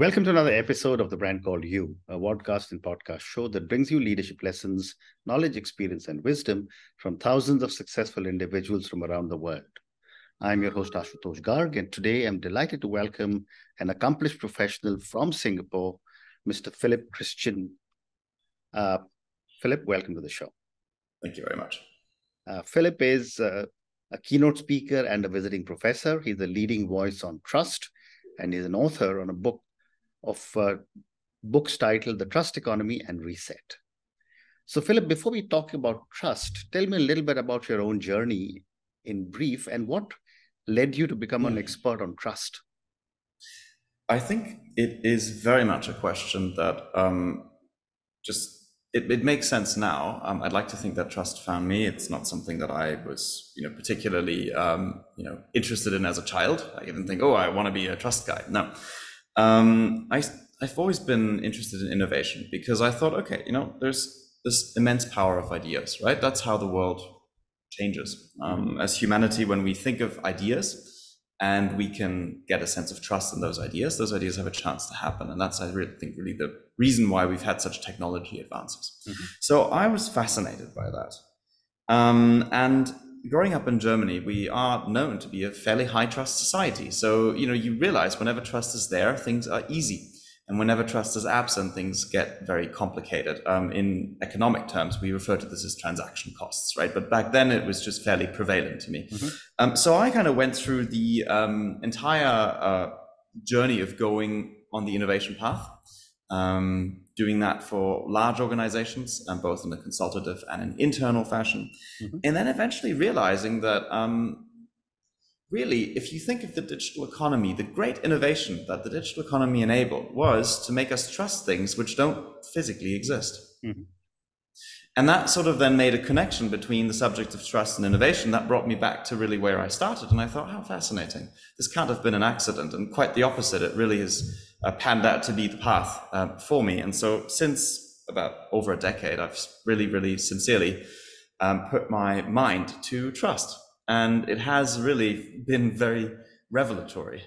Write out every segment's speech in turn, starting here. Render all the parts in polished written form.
Welcome to another episode of The Brand Called You, a podcast and podcast show that brings you leadership lessons, knowledge, experience, and wisdom from thousands of successful individuals from around the world. I'm your host, Ashutosh Garg, and today I'm delighted to welcome an accomplished professional from Singapore, Mr. Philip Christian. Philip, welcome to the show. Thank you very much. Philip is a keynote speaker and a visiting professor. He's a leading voice on trust, and he's an author on a book of books titled The Trust Economy and Reset. So, Philip, before we talk about trust, tell me a little bit about your own journey in brief and what led you to become an expert on trust. I think it is very much a question that it makes sense now. I'd like to think that trust found me. It's not something that I was, particularly, interested in as a child. I didn't think, I want to be a trust guy. No. I've always been interested in innovation because I thought, there's this immense power of ideas, right? That's how the world changes. As humanity, when we think of ideas and we can get a sense of trust in those ideas have a chance to happen. And that's, I really think, the reason why we've had such technology advances. So I was fascinated by that. And growing up in Germany, we are known to be a fairly high trust society. So, you realize whenever trust is there, things are easy. And whenever trust is absent, things get very complicated. In economic terms, we refer to this as transaction costs, right? But back then it was just fairly prevalent to me. So I kind of went through the entire journey of going on the innovation path. Doing that for large organizations, both in a consultative and an internal fashion. And then eventually realizing that really, if you think of the digital economy, the great innovation that the digital economy enabled was to make us trust things which don't physically exist. And that sort of then made a connection between the subject of trust and innovation that brought me back to really where I started. And I thought, how fascinating. This can't have been an accident, and quite the opposite. It really has panned out to be the path for me. And so since about over a decade, I've really, really sincerely put my mind to trust. And it has really been very revelatory.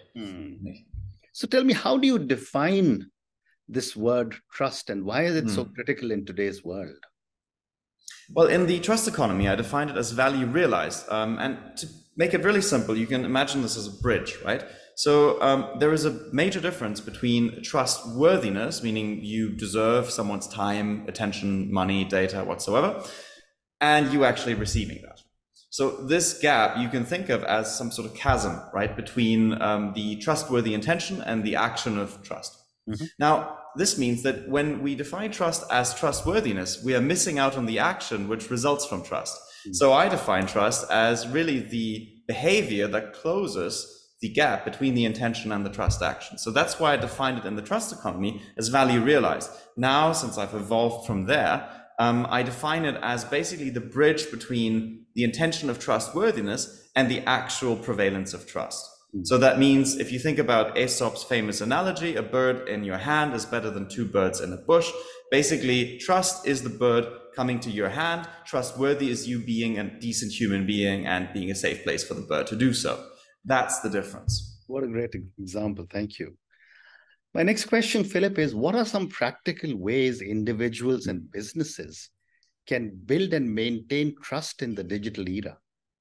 So tell me, how do you define this word trust, and why is it so critical in today's world? Well, in the trust economy, I define it as value realized. And to make it really simple, you can imagine this as a bridge, right? So there is a major difference between trustworthiness, meaning you deserve someone's time, attention, money, data, whatsoever, and you actually receiving that. So this gap you can think of as some sort of chasm, right, between the trustworthy intention and the action of trust. Now, this means that when we define trust as trustworthiness, we are missing out on the action which results from trust. So I define trust as really the behavior that closes the gap between the intention and the trust action. So that's why I defined it in the trust economy as value realized. Now, since I've evolved from there, I define it as basically the bridge between the intention of trustworthiness and the actual prevalence of trust. So that means if you think about Aesop's famous analogy, a bird in your hand is better than two birds in a bush. Basically, trust is the bird coming to your hand. Trustworthy is you being a decent human being and being a safe place for the bird to do so. That's the difference. What a great example. Thank you. My next question, Philip, is what are some practical ways individuals and businesses can build and maintain trust in the digital era?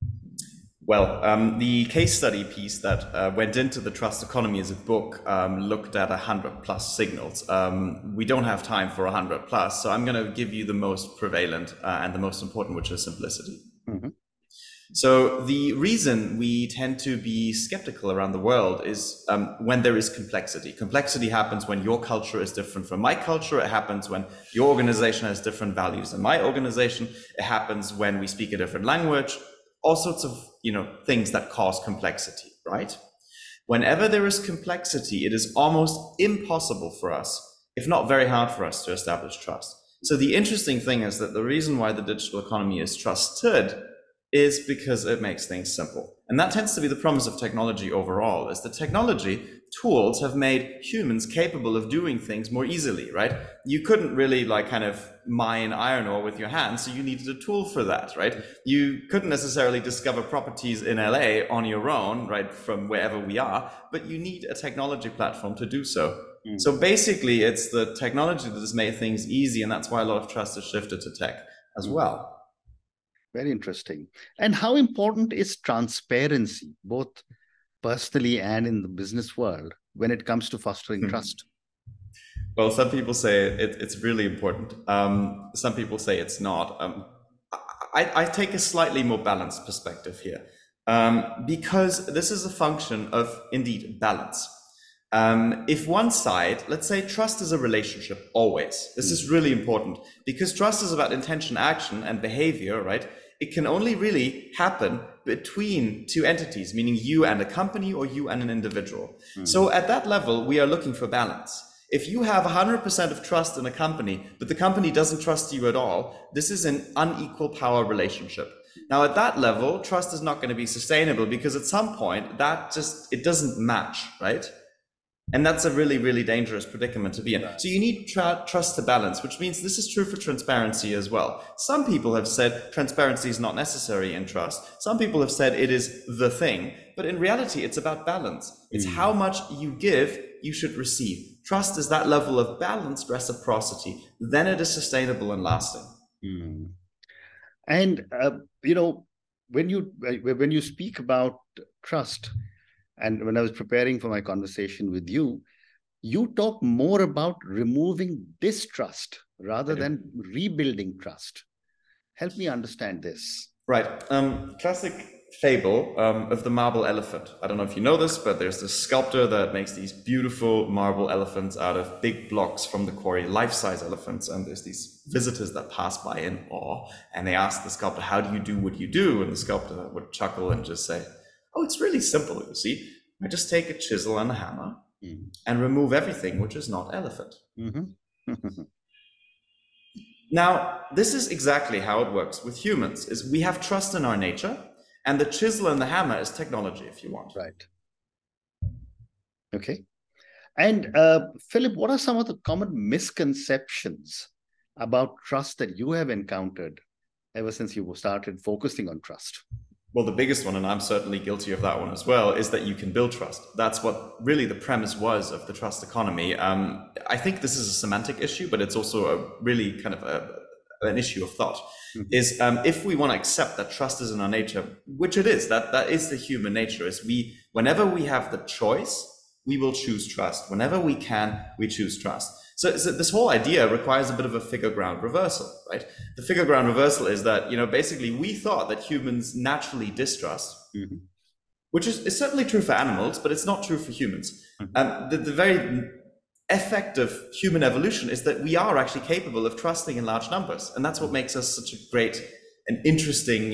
Well, the case study piece that went into the trust economy as a book looked at 100+ signals. We don't have time for 100+, so I'm going to give you the most prevalent and the most important, which is simplicity. So the reason we tend to be skeptical around the world is when there is complexity. Complexity happens when your culture is different from my culture. It happens when your organization has different values than my organization. It happens when we speak a different language. All sorts of things that cause complexity, right? Whenever there is complexity, it is almost impossible for us, if not very hard for us, to establish trust. So the interesting thing is that the reason why the digital economy is trusted is because it makes things simple. And that tends to be the promise of technology overall, is that technology tools have made humans capable of doing things more easily, right? You couldn't really mine iron ore with your hands, so you needed a tool for that, right? You couldn't necessarily discover properties in LA on your own, right, from wherever we are, but you need a technology platform to do so. So basically, it's the technology that has made things easy, and that's why a lot of trust has shifted to tech as well. Very interesting. And how important is transparency, both personally and in the business world, when it comes to fostering trust? Well, some people say it's really important. Some people say it's not. I take a slightly more balanced perspective here, because this is a function of, indeed, balance. If one side, let's say trust is a relationship always, this is really important because trust is about intention, action, and behavior, right? It can only really happen between two entities, meaning you and a company or you and an individual. So at that level, we are looking for balance. If you have 100% of trust in a company, but the company doesn't trust you at all, this is an unequal power relationship. Now, at that level, trust is not going to be sustainable because at some point it doesn't match, right? And that's a really, really dangerous predicament to be in. So you need trust to balance, which means this is true for transparency as well. Some people have said transparency is not necessary in trust. Some people have said it is the thing, but in reality, it's about balance. It's how much you give, you should receive. Trust is that level of balanced reciprocity. Then it is sustainable and lasting. And, when you speak about trust, and when I was preparing for my conversation with you, you talk more about removing distrust rather than rebuilding trust. Help me understand this. Right. Classic fable of the marble elephant. I don't know if you know this, but there's this sculptor that makes these beautiful marble elephants out of big blocks from the quarry, life-size elephants. And there's these visitors that pass by in awe, and they ask the sculptor, "How do you do what you do?" And the sculptor would chuckle and just say, "Oh, it's really simple, you see. I just take a chisel and a hammer and remove everything which is not elephant." Now, this is exactly how it works with humans, is we have trust in our nature, and the chisel and the hammer is technology, if you want. Right. Okay. And Philip, what are some of the common misconceptions about trust that you have encountered ever since you started focusing on trust? Well, the biggest one, and I'm certainly guilty of that one as well, is that you can build trust. That's what really the premise was of the trust economy. I think this is a semantic issue, but it's also a really kind of an issue of thought. Is if we want to accept that trust is in our nature, which it is, that is the human nature, is whenever we have the choice, we will choose trust. Whenever we can, we choose trust. So this whole idea requires a bit of a figure ground reversal, right? The figure ground reversal is that, basically we thought that humans naturally distrust, which is certainly true for animals, but it's not true for humans. The very effect of human evolution is that we are actually capable of trusting in large numbers. And that's what makes us such a great and interesting,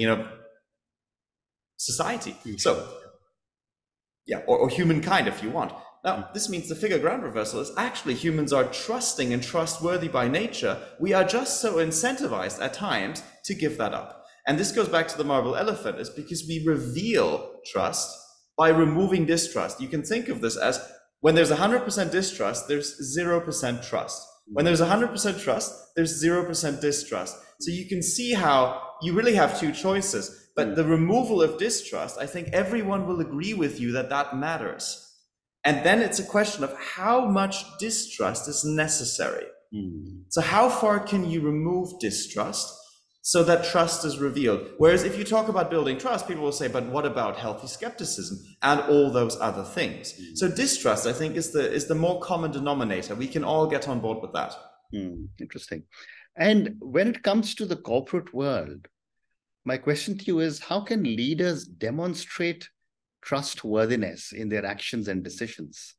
society. So, yeah, or humankind, if you want. Now, this means the figure ground reversal is actually humans are trusting and trustworthy by nature. We are just so incentivized at times to give that up. And this goes back to the marble elephant, is because we reveal trust by removing distrust. You can think of this as when there's 100% distrust, there's 0% trust. When there's 100% trust, there's 0% distrust. So you can see how you really have two choices. But the removal of distrust, I think everyone will agree with you that matters. And then it's a question of how much distrust is necessary. So how far can you remove distrust so that trust is revealed? Whereas if you talk about building trust, people will say, but what about healthy skepticism and all those other things? So distrust, I think, is the more common denominator. We can all get on board with that. Interesting. And when it comes to the corporate world, my question to you is, how can leaders demonstrate trustworthiness in their actions and decisions?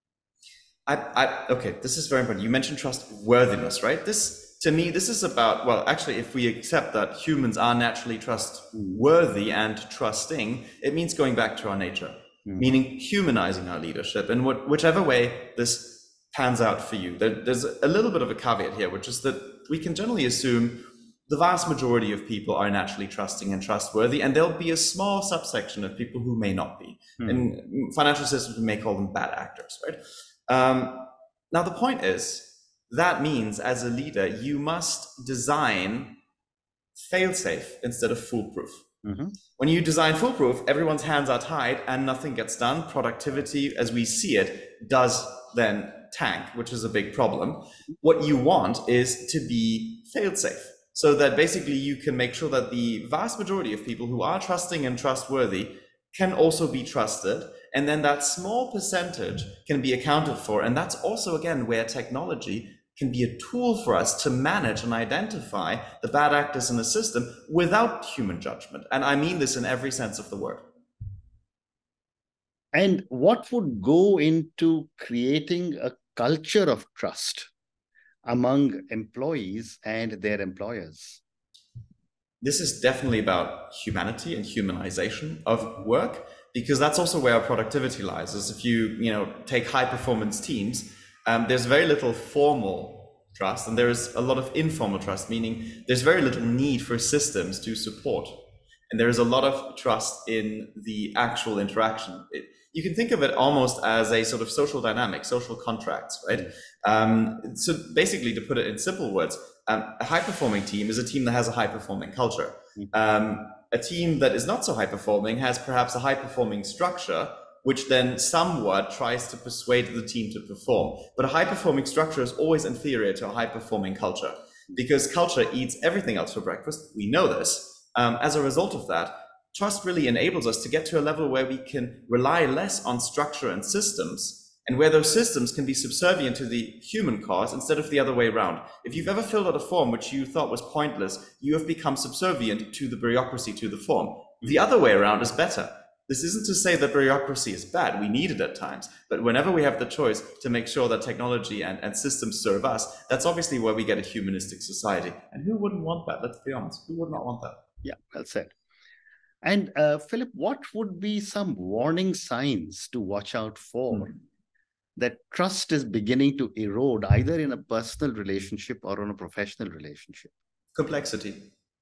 Okay, this is very important. You mentioned trustworthiness, right? To me, this is about, well, actually, if we accept that humans are naturally trustworthy and trusting, it means going back to our nature, meaning humanizing our leadership. And whichever way this pans out for you, there's a little bit of a caveat here, which is that we can generally assume the vast majority of people are naturally trusting and trustworthy, and there'll be a small subsection of people who may not be. In financial systems, we may call them bad actors, right? Now, the point is, that means as a leader, you must design fail-safe instead of foolproof. When you design foolproof, everyone's hands are tied and nothing gets done. Productivity, as we see it, does then tank, which is a big problem. What you want is to be fail-safe, so that basically you can make sure that the vast majority of people who are trusting and trustworthy can also be trusted. And then that small percentage can be accounted for. And that's also, again, where technology can be a tool for us to manage and identify the bad actors in the system without human judgment. And I mean this in every sense of the word. And what would go into creating a culture of trust among employees and their employers? This is definitely about humanity and humanization of work, because that's also where our productivity lies. Is if you take high performance teams, there's very little formal trust, and there is a lot of informal trust, meaning there's very little need for systems to support, and there is a lot of trust in the actual interaction. You can think of it almost as a sort of social dynamic, social contracts, right? So basically, to put it in simple words, a high-performing team is a team that has a high-performing culture. A team that is not so high-performing has perhaps a high-performing structure, which then somewhat tries to persuade the team to perform. But a high-performing structure is always inferior to a high-performing culture, because culture eats everything else for breakfast. We know this. As a result of that, trust really enables us to get to a level where we can rely less on structure and systems, and where those systems can be subservient to the human cause instead of the other way around. If you've ever filled out a form which you thought was pointless, you have become subservient to the bureaucracy, to the form. The other way around is better. This isn't to say that bureaucracy is bad. We need it at times. But whenever we have the choice to make sure that technology and systems serve us, that's obviously where we get a humanistic society. And who wouldn't want that? Let's be honest. Who would not want that? Yeah, well said. And Philip, what would be some warning signs to watch out for that trust is beginning to erode, either in a personal relationship or in a professional relationship? Complexity.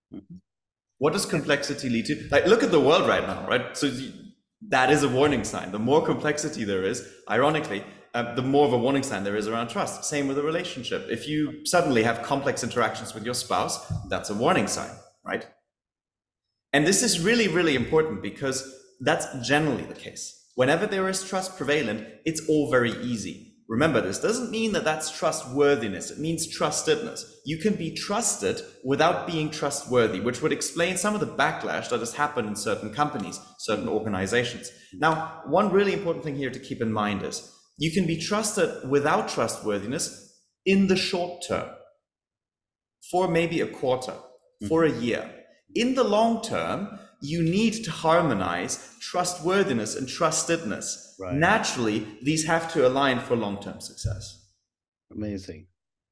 What does complexity lead to? Like, look at the world right now, right? So that is a warning sign. The more complexity there is, ironically, the more of a warning sign there is around trust. Same with a relationship. If you suddenly have complex interactions with your spouse, that's a warning sign, right? And this is really, really important, because that's generally the case. Whenever there is trust prevalent, it's all very easy. Remember, this doesn't mean that that's trustworthiness. It means trustedness. You can be trusted without being trustworthy, which would explain some of the backlash that has happened in certain companies, certain organizations. Now, one really important thing here to keep in mind is you can be trusted without trustworthiness in the short term, for maybe a quarter, for a year. In the long term, you need to harmonize trustworthiness and trustedness. Right. Naturally, these have to align for long-term success. Amazing.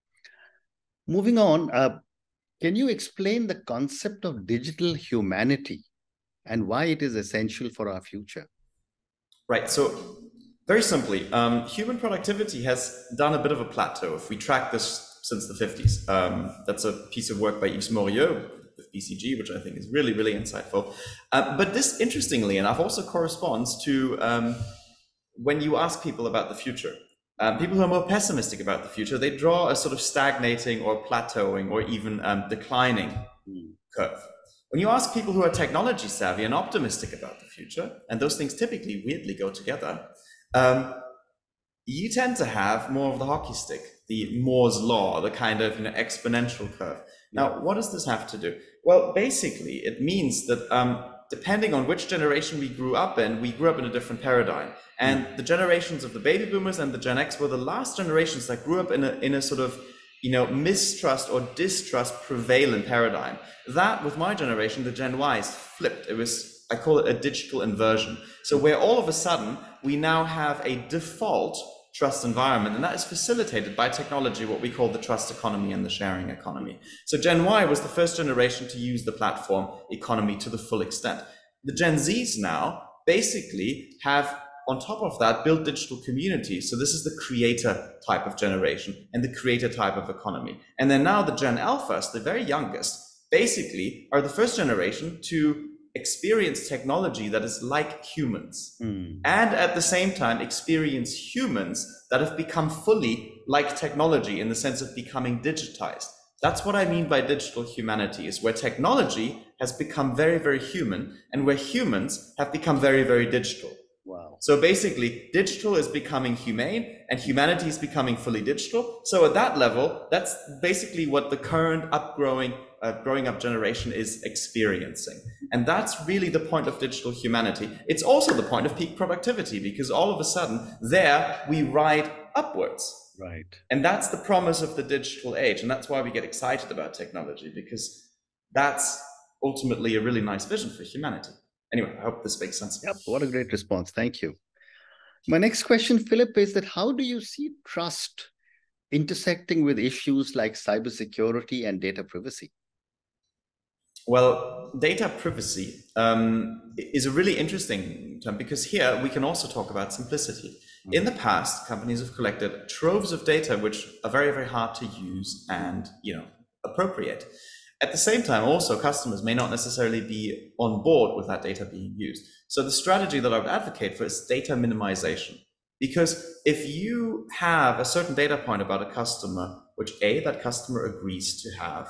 Moving on, can you explain the concept of digital humanity and why it is essential for our future? Right. So very simply, human productivity has done a bit of a plateau. If we track this since the 50s, that's a piece of work by Yves Morieux with BCG, which I think is really, really insightful. But this, interestingly enough, also corresponds to when you ask people about the future. People who are more pessimistic about the future, they draw a sort of stagnating or plateauing or even declining curve. When you ask people who are technology savvy and optimistic about the future, and those things typically weirdly go together, you tend to have more of the hockey stick, the Moore's law, the kind of exponential curve. Now, what does this have to do? Well, basically, it means that depending on which generation we grew up in a different paradigm. And the generations of the baby boomers and the Gen X were the last generations that grew up in a sort of mistrust or distrust prevalent paradigm. That, with my generation, the Gen Ys, flipped. It was, I call it a digital inversion. So where all of a sudden we now have a default trust environment, and that is facilitated by technology, what we call the trust economy and the sharing economy. So Gen Y was the first generation to use the platform economy to the full extent. The Gen Zs now basically have, on top of that, built digital communities. So this is the creator type of generation and the creator type of economy. And then now the Gen Alphas, the very youngest, basically are the first generation to experience technology that is like humans, and at the same time experience humans that have become fully like technology in the sense of becoming digitized. That's what I mean by digital humanity, is where technology has become very, very human and where humans have become very, very digital. Wow. Wow. So basically, digital is becoming humane and humanity is becoming fully digital. So at that level, that's basically what the current growing up generation is experiencing. And that's really the point of digital humanity. It's also the point of peak productivity, because all of a sudden there we ride upwards. Right. And that's the promise of the digital age. And that's why we get excited about technology, because that's ultimately a really nice vision for humanity. Anyway, I hope this makes sense. Yep. What a great response. Thank you. My next question, Philip, is that how do you see trust intersecting with issues like cybersecurity and data privacy? Well, data privacy is a really interesting term, because here we can also talk about simplicity. In the past, companies have collected troves of data which are very, very hard to use and appropriate. At the same time, also customers may not necessarily be on board with that data being used. So the strategy that I would advocate for is data minimization. Because if you have a certain data point about a customer, which that customer agrees to have,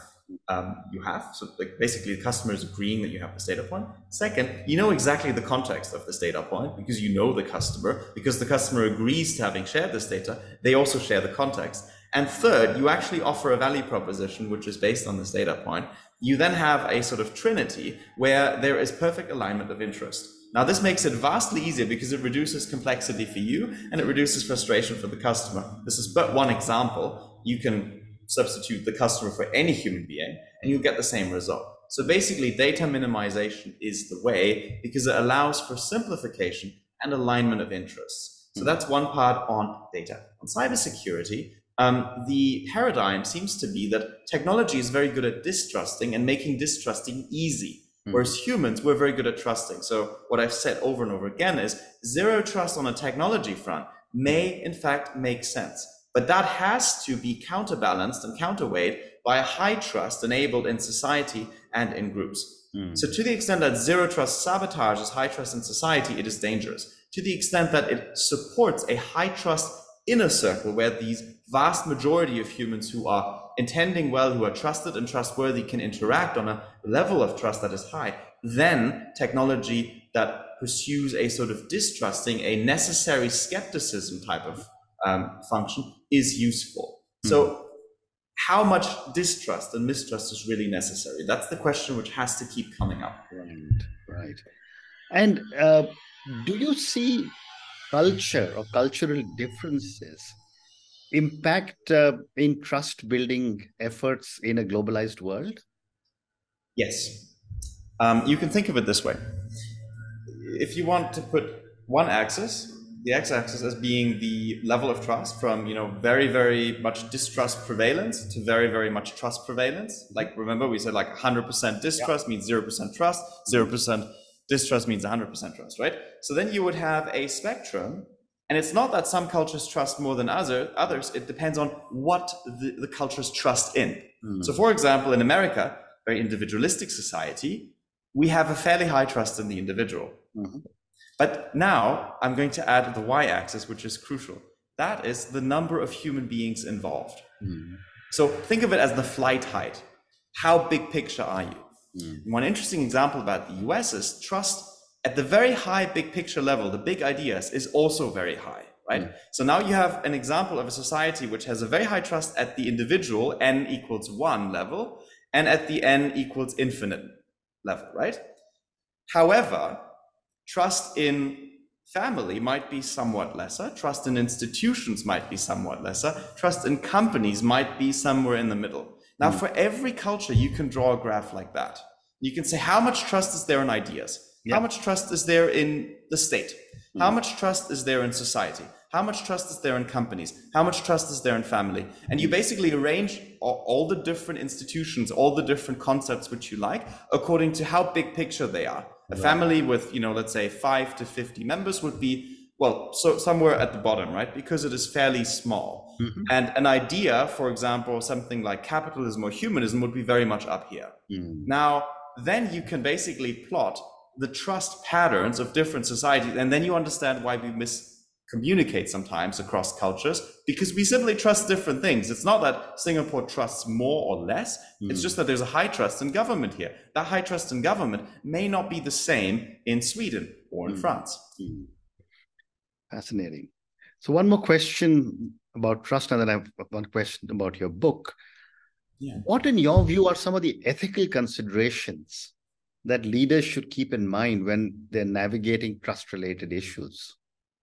so like basically the customer is agreeing that you have this data point. Second, you know exactly the context of this data point, because you know the customer, because the customer agrees to having shared this data, they also share the context. And third, you actually offer a value proposition which is based on this data point. You then have a sort of trinity where there is perfect alignment of interest. Now, this makes it vastly easier because it reduces complexity for you and it reduces frustration for the customer. This is but one example. You can substitute the customer for any human being and you'll get the same result. So basically, data minimization is the way, because it allows for simplification and alignment of interests. So that's one part on data. On cybersecurity, the paradigm seems to be that technology is very good at distrusting and making distrusting easy. Whereas humans, we're very good at trusting. So what I've said over and over again is zero trust on a technology front may in fact make sense. But that has to be counterbalanced and counterweight by a high trust enabled in society and in groups. So to the extent that zero trust sabotages high trust in society, it is dangerous. To the extent that it supports a high trust inner circle where these vast majority of humans who are intending well, who are trusted and trustworthy, can interact on a level of trust that is high, then technology that pursues a sort of distrusting, a necessary skepticism type of function is useful. So how much distrust and mistrust is really necessary? That's the question which has to keep coming up. Right. And do you see culture or cultural differences impact in trust building efforts in a globalized world? Yes. You can think of it this way. If you want to put one axis, the x-axis as being the level of trust from, very, very much distrust prevalence to very, very much trust prevalence. Like, remember we said like 100% distrust means 0% trust, 0% distrust means 100% trust, right? So then you would have a spectrum, and it's not that some cultures trust more than others. It depends on what the cultures trust in. So for example, in America, very individualistic society, we have a fairly high trust in the individual. But now I'm going to add the y-axis, which is crucial. That is the number of human beings involved. So think of it as the flight height. How big picture are you? One interesting example about the US is trust at the very high big picture level, the big ideas, is also very high, right? So now you have an example of a society which has a very high trust at the individual, n equals 1 level, and at the n equals infinite level, right? However, trust in family might be somewhat lesser, trust in institutions might be somewhat lesser, trust in companies might be somewhere in the middle. Now, for every culture, you can draw a graph like that. You can say, how much trust is there in ideas? How much trust is there in the state? How much trust is there in society? How much trust is there in companies? How much trust is there in family? And you basically arrange all the different institutions, all the different concepts which you like, according to how big picture they are. A family with, let's say 5 to 50 members would be, so somewhere at the bottom, right? Because it is fairly small. And an idea, for example, something like capitalism or humanism would be very much up here. Now, then you can basically plot the trust patterns of different societies, and then you understand why we miscommunicate sometimes across cultures, because we simply trust different things. It's not that Singapore trusts more or less, it's just that there's a high trust in government here. That high trust in government may not be the same in Sweden or in France. Fascinating. So one more question about trust, and then I have one question about your book. Yeah. What, in your view, are some of the ethical considerations that leaders should keep in mind when they're navigating trust-related issues?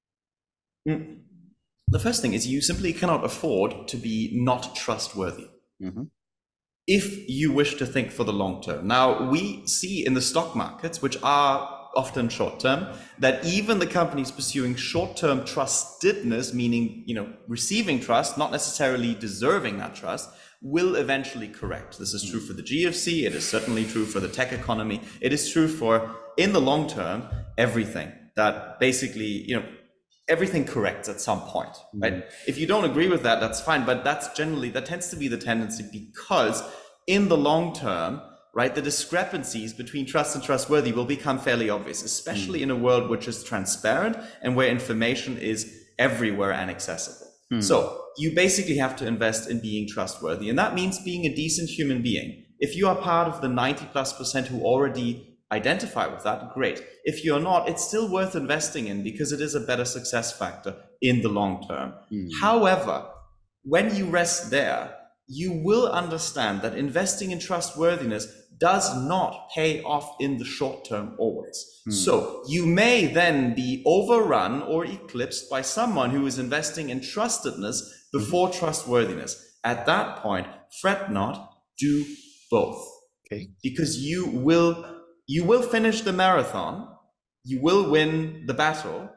The first thing is you simply cannot afford to be not trustworthy. Mm-hmm. If you wish to think for the long term. Now, we see in the stock markets, which are often short term, that even the companies pursuing short term trustedness, meaning receiving trust, not necessarily deserving that trust, will eventually correct. This is true for the GFC. It is certainly true for the tech economy. It is true for, in the long term, everything. That basically, everything corrects at some point, right? If you don't agree with that, that's fine, but that tends to be the tendency, because in the long term, right, the discrepancies between trust and trustworthy will become fairly obvious, especially in a world which is transparent and where information is everywhere and accessible. So you basically have to invest in being trustworthy, and that means being a decent human being. If you are part of the 90+% who already identify with that, great. If you're not, it's still worth investing in, because it is a better success factor in the long term. However, when you rest there, you will understand that investing in trustworthiness does not pay off in the short term always. So you may then be overrun or eclipsed by someone who is investing in trustedness before trustworthiness. At that point, fret not, do both. Okay. Because you will finish the marathon, you will win the battle.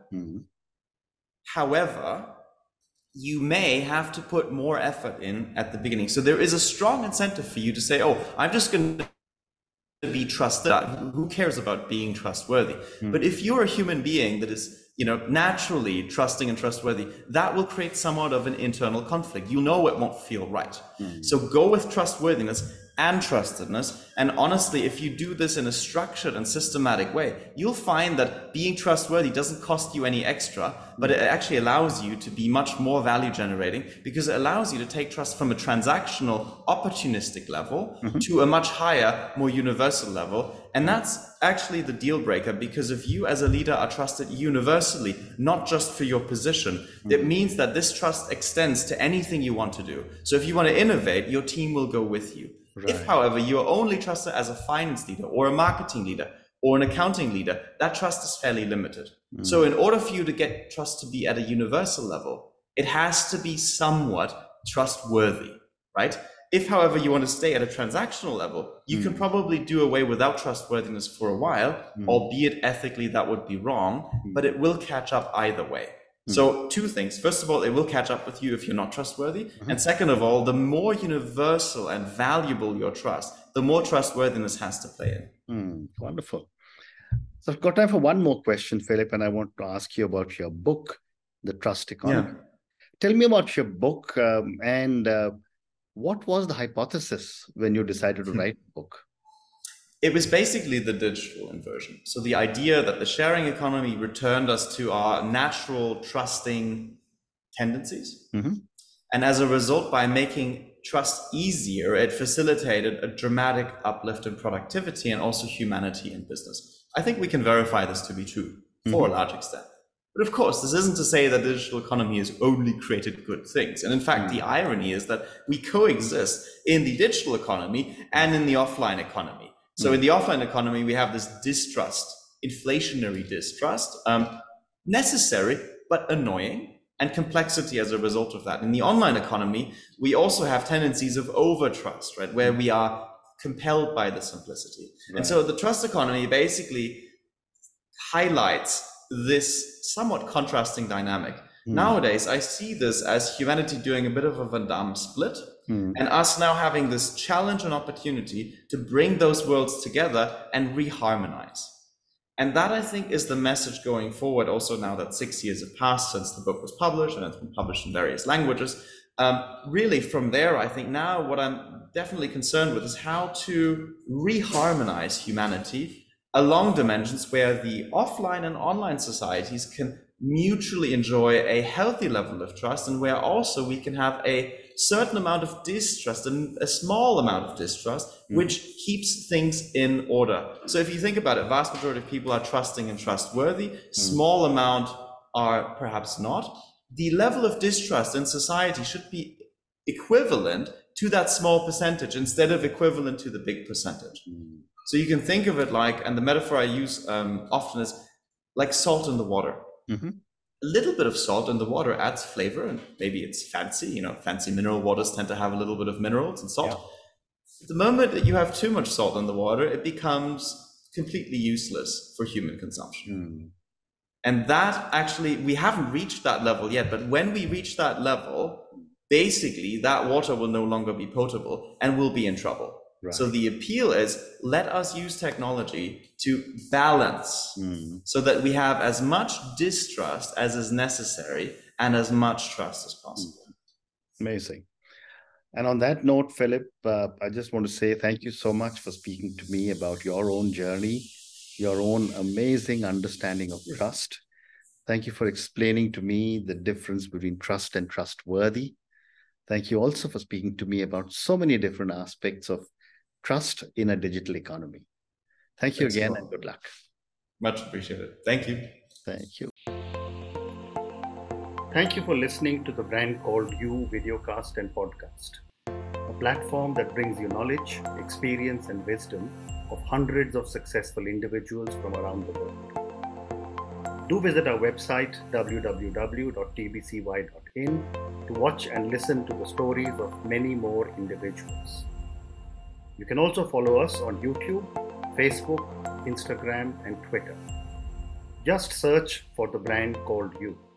However, you may have to put more effort in at the beginning. So there is a strong incentive for you to say, oh, I'm just going to be trusted. Who cares about being trustworthy? But if you're a human being that is naturally trusting and trustworthy, that will create somewhat of an internal conflict. It won't feel right. So go with trustworthiness and trustedness. And honestly, if you do this in a structured and systematic way, you'll find that being trustworthy doesn't cost you any extra, but it actually allows you to be much more value generating, because it allows you to take trust from a transactional, opportunistic level to a much higher, more universal level. And that's actually the deal breaker, because if you as a leader are trusted universally, not just for your position, it means that this trust extends to anything you want to do. So if you want to innovate, your team will go with you. Right. If, however, you are only trusted as a finance leader or a marketing leader or an accounting leader, that trust is fairly limited. So in order for you to get trust to be at a universal level, it has to be somewhat trustworthy, right? If, however, you want to stay at a transactional level, you can probably do away without trustworthiness for a while, albeit ethically that would be wrong, but it will catch up either way. So two things. First of all, it will catch up with you if you're not trustworthy. And second of all, the more universal and valuable your trust, the more trustworthiness has to play in. Wonderful. So I've got time for one more question, Philip, and I want to ask you about your book, The Trust Economy. Yeah. Tell me about your book and what was the hypothesis when you decided to write the book? It was basically the digital inversion. So the idea that the sharing economy returned us to our natural trusting tendencies. And as a result, by making trust easier, it facilitated a dramatic uplift in productivity and also humanity in business. I think we can verify this to be true for a large extent. But of course, this isn't to say that the digital economy has only created good things. And in fact, the irony is that we coexist in the digital economy and in the offline economy. So in the offline economy, we have this distrust, inflationary distrust, necessary but annoying, and complexity as a result of that. In the online economy, we also have tendencies of overtrust, right, where we are compelled by the simplicity. Right. And so the trust economy basically highlights this somewhat contrasting dynamic. Nowadays, I see this as humanity doing a bit of a Van Damme split, and us now having this challenge and opportunity to bring those worlds together and reharmonize. And that, I think, is the message going forward, also now that 6 years have passed since the book was published, and it's been published in various languages. Really, from there, I think now what I'm definitely concerned with is how to reharmonize humanity along dimensions where the offline and online societies can mutually enjoy a healthy level of trust, and where also we can have a certain amount of distrust and a small amount of distrust, which keeps things in order. So if you think about it, vast majority of people are trusting and trustworthy, small amount are perhaps not, the level of distrust in society should be equivalent to that small percentage instead of equivalent to the big percentage. So you can think of it like, and the metaphor I use often is like salt in the water. A little bit of salt in the water adds flavor, and maybe it's fancy. Fancy mineral waters tend to have a little bit of minerals and salt. Yeah. The moment that you have too much salt in the water, it becomes completely useless for human consumption. And that actually, we haven't reached that level yet, but when we reach that level, basically that water will no longer be potable and we'll be in trouble. Right. So the appeal is, let us use technology to balance so that we have as much distrust as is necessary and as much trust as possible. Amazing. And on that note, Philip, I just want to say thank you so much for speaking to me about your own journey, your own amazing understanding of trust. Thank you for explaining to me the difference between trust and trustworthy. Thank you also for speaking to me about so many different aspects of trust in a digital economy. Thank you again, and good luck. Much appreciated. Thank you. Thank you. Thank you for listening to The Brand Called You videocast and podcast, a platform that brings you knowledge, experience, and wisdom of hundreds of successful individuals from around the world. Do visit our website www.tbcy.in to watch and listen to the stories of many more individuals. You can also follow us on YouTube, Facebook, Instagram, and Twitter. Just search for The Brand Called You.